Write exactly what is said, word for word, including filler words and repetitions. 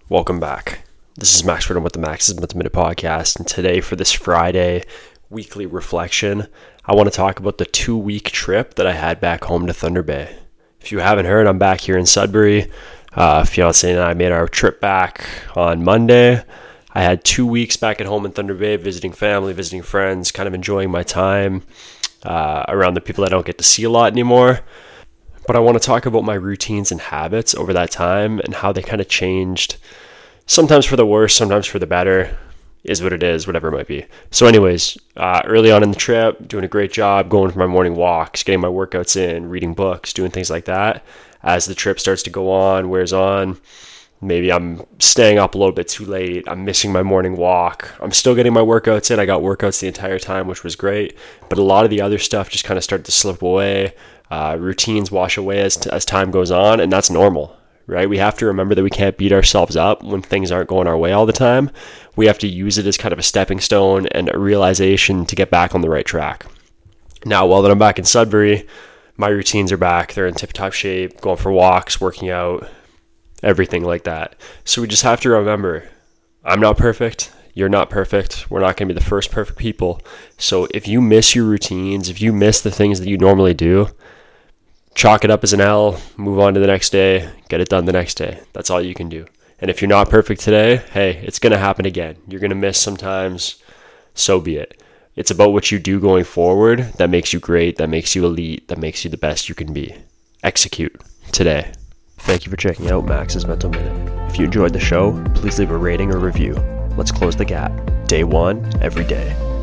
Welcome back. This is Max Fordham with the Max's Mental Minute Podcast, and today for this Friday weekly reflection, I want to talk about the two-week trip that I had back home to Thunder Bay. If you haven't heard, I'm back here in Sudbury. Uh, fiance and I made our trip back on Monday. I had two weeks back at home in Thunder Bay, visiting family, visiting friends, kind of enjoying my time uh, around the people I don't get to see a lot anymore. But I want to talk about my routines and habits over that time and how they kind of changed, sometimes for the worse, sometimes for the better, is what it is, whatever it might be. So anyways, uh, early on in the trip, doing a great job, going for my morning walks, getting my workouts in, reading books, doing things like that. As the trip starts to go on, wears on, maybe I'm staying up a little bit too late, I'm missing my morning walk, I'm still getting my workouts in, I got workouts the entire time, which was great, but a lot of the other stuff just kind of started to slip away. Uh, routines wash away as, t- as time goes on, and that's normal, right? We have to remember that we can't beat ourselves up when things aren't going our way all the time. We have to use it as kind of a stepping stone and a realization to get back on the right track. Now, while that I'm back in Sudbury, my routines are back. They're in tip-top shape, going for walks, working out, everything like that. So we just have to remember, I'm not perfect. You're not perfect. We're not going to be the first perfect people. So if you miss your routines, if you miss the things that you normally do, chalk it up as an L, move on to the next day, get it done the next day. That's all you can do. And if you're not perfect today, hey, it's going to happen again. You're going to miss sometimes, so be it. It's about what you do going forward that makes you great, that makes you elite, that makes you the best you can be. Execute today. Thank you for checking out Max's Mental Minute. If you enjoyed the show, please leave a rating or review. Let's close the gap. Day one, every day.